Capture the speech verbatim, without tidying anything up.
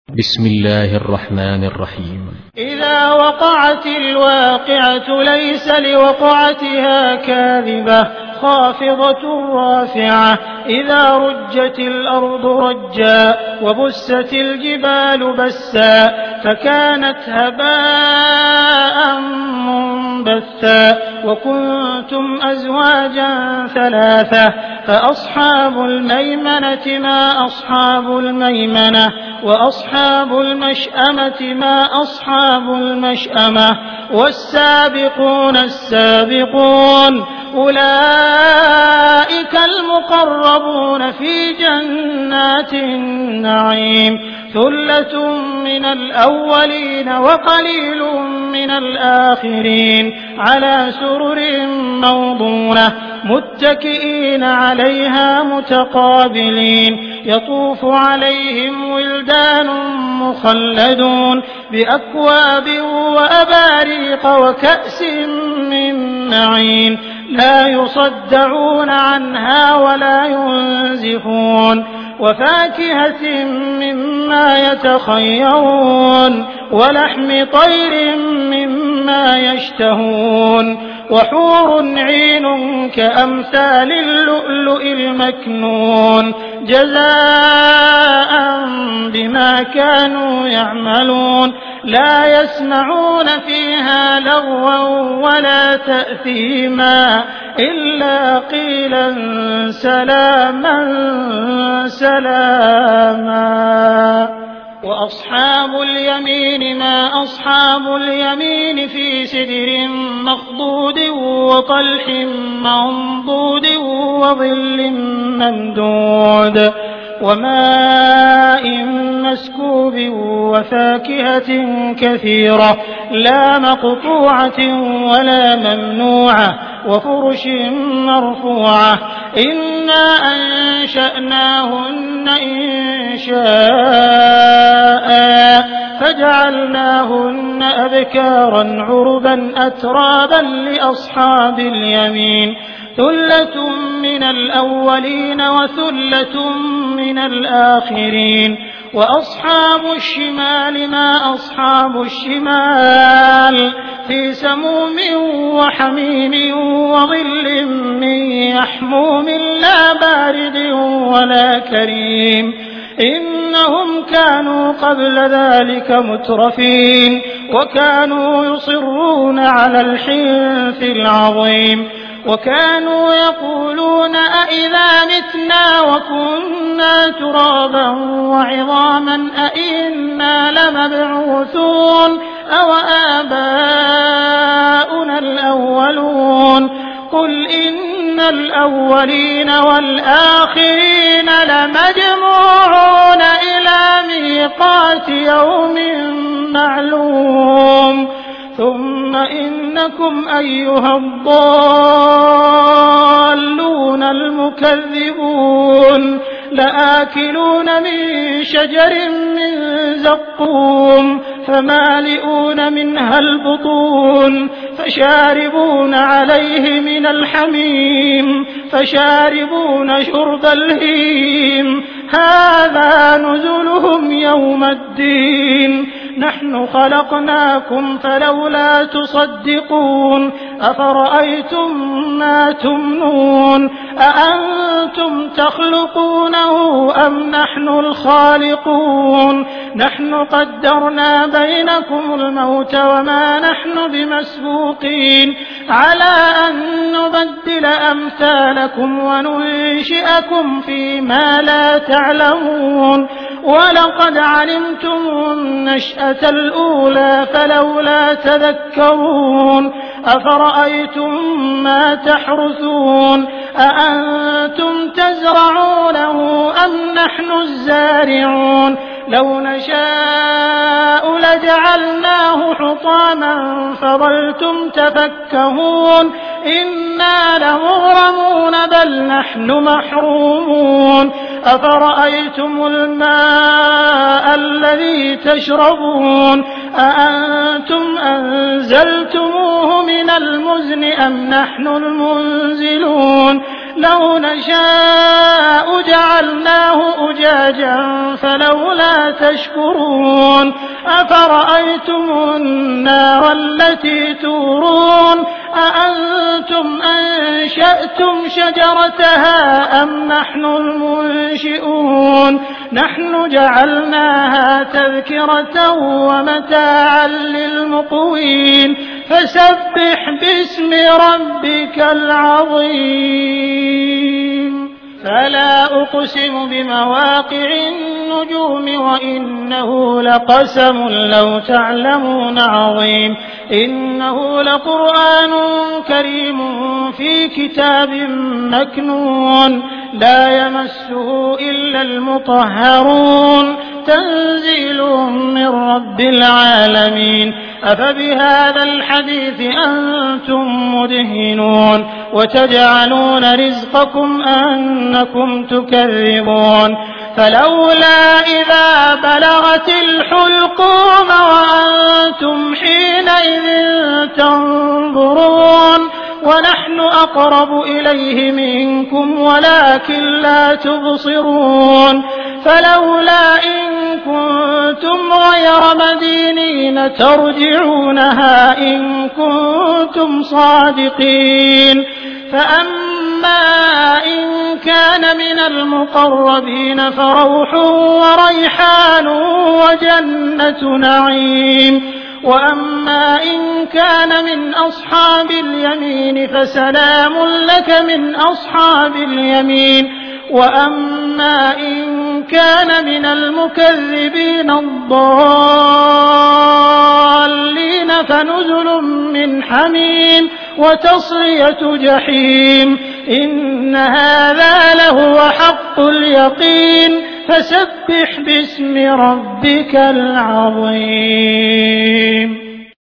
بسم الله الرحمن الرحيم. إذا وقعت الواقعة ليس لوقعتها كاذبة خافضة رافعة إذا رجت الأرض رجا وبست الجبال بسا فكانت هباء منبثا وكنتم أزواجا ثلاثة فأصحاب الميمنة ما أصحاب الميمنة وأصحاب المشأمة ما أصحاب المشأمة والسابقون السابقون أولئك المقربون في جنات النعيم ثلة من الأولين وقليل من الآخرين على سرر موضونة متكئين عليها متقابلين يطوف عليهم ولدان مخلدون بأكواب وأباريق وكأس من معين لا يصدعون عنها ولا ينزفون وفاكهة مما يتخيرون ولحم طير مما يشتهون وحور عين كأمثال اللؤلؤ المكنون جزاء بما كانوا يعملون لا يسمعون فيها لغوا ولا تأثيما إلا قيلا سلاما سلاما وأصحاب اليمين ما أصحاب اليمين في سدر مخضود وطلح منضود وظل ممدود وماء مسكوب وفاكهة كثيرة لا مقطوعة ولا ممنوعة وفرش مرفوعة إنا أنشأناهن إنشاء فجعلناهن أبكارا عربا أترابا لأصحاب اليمين ثلة من الأولين وثلة من الآخرين وأصحاب الشمال ما أصحاب الشمال في سموم وحميم وظل من يحموم لا بارد ولا كريم إنهم كانوا قبل ذلك مترفين وكانوا يصرون على الحنث العظيم وكانوا يقولون أئذا متنا وكنا ترابا وعظاما أئنا لمبعوثون أو آباؤنا الأولون قل إن الأولين والآخرين لمجموعون إلى ميقات يوم معلوم ثم إنكم أيها الضالون المكذبون لآكلون من شجر من زقوم فمالئون منها البطون فشاربون عليه من الحميم فشاربون شرب الهيم هذا نزلهم يوم الدين نحن خلقناكم فلولا تصدقون أفرأيتم ما تمنون أأنتم تخلقونه أم نحن الخالقون نحن قدرنا بينكم الموت وما نحن بمسبوقين على أن نبدل أمثالكم وننشئكم فيما لا تعلمون ولقد علمتم النشأة الأولى فلولا تذكرون أفرأيتم ما تحرثون أأنتم تزرعونه أم نحن الزارعون لو نشاء لجعلناه حطاما فظلتم تفكهون إنا لمغرمون بل نحن محرومون أفرأيتم الماء الذي تشربون أأنتم أنزلتموه من المزن أم نحن المنزلون لو نشاء جعلناه أجاجا فلولا تشكرون أفرأيتم النار التي تورون أأنتم أنشأتم شجرتها أم نحن المنشئون نحن جعلناها تذكرة ومتاعا للمقوين فسبح باسم ربك العظيم فلا أقسم بمواقع النجوم وإنه لقسم لو تعلمون عظيم إنه لقرآن كريم في كتاب مكنون لا يمسه إلا المطهرون تنزيل من رب العالمين أفبهذا الحديث أنتم مدهنون وتجعلون رزقكم أنكم تكذبون فلولا إذا بلغت الحلقوم وأنتم حينئذ تنظرون ونحن أقرب إليه منكم ولكن لا تبصرون فلولا إن كنتم غير مدينين ترجعونها إن كنتم صادقين فأما إن كان من المقربين فروح وريحان وجنة نعيم وأما إن كان من أصحاب اليمين فسلام لك من أصحاب اليمين وأما إن كان من المكذبين الضالين فنزل من حميم وتصلية جحيم إن هذا لهو حق اليقين فسبح باسم ربك العظيم